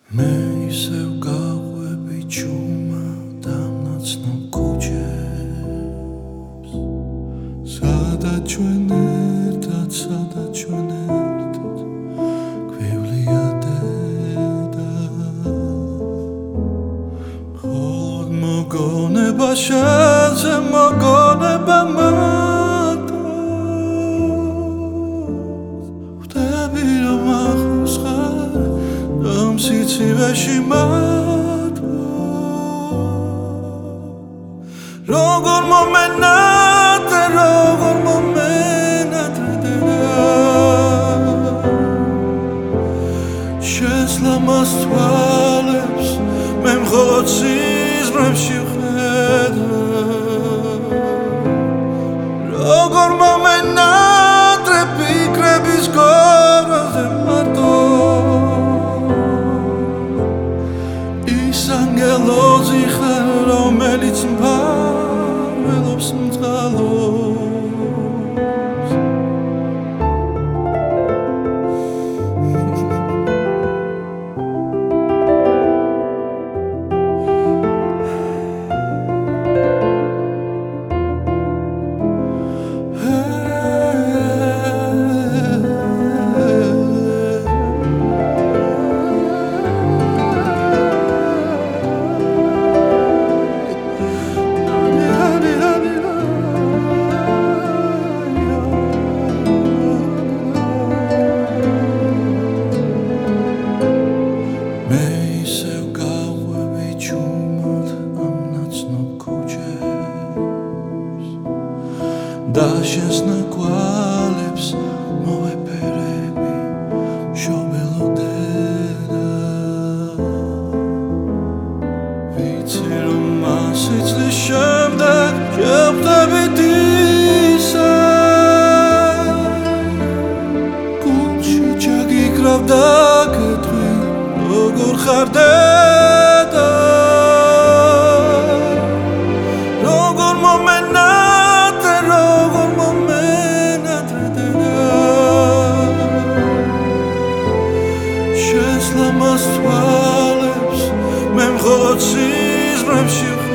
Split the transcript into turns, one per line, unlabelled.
მე ისევ გავყვები ჩუმა დამნაცნობ ქუჩებს სადაც ჩვენ ერთად გვივლია დედა მხოლოდ მოგონება შენზე მოგონება ხვდები რომ ახლოს ხარ სიცივეში მათო როგორ მომენატრე შენს ლამაზ თვალებს მე მხოლოდ სიზმრებში ვხედავ როგორ მომენატრე ფიქრების გორაზე მარტო ანგელოზი ხარ რომელიც მფარველობს მწყალობს და შენს ნაკვალებს მოვეფერები მშობელო დედა ვიცი რომ მას სიცლის შემდეგ შევხვდებით ისე გულში ჩაგიკრავ დაკეტვი როგორ ხარ დედა როგორ მომენა შენს ლამაზ თვალებს მე მხოლოდ სიზმრებში